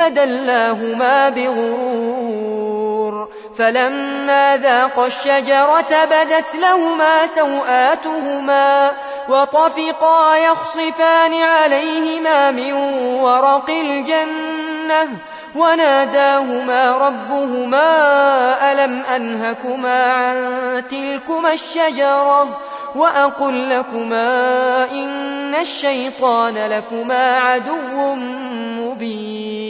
فدلاهما بغرور فلما ذاقا الشجرة بدت لهما سوآتهما وطفقا يخصفان عليهما من ورق الجنة وناداهما ربهما ألم أنهكما عن تلكما الشجرة وأقل لكما إن الشيطان لكما عدو مبين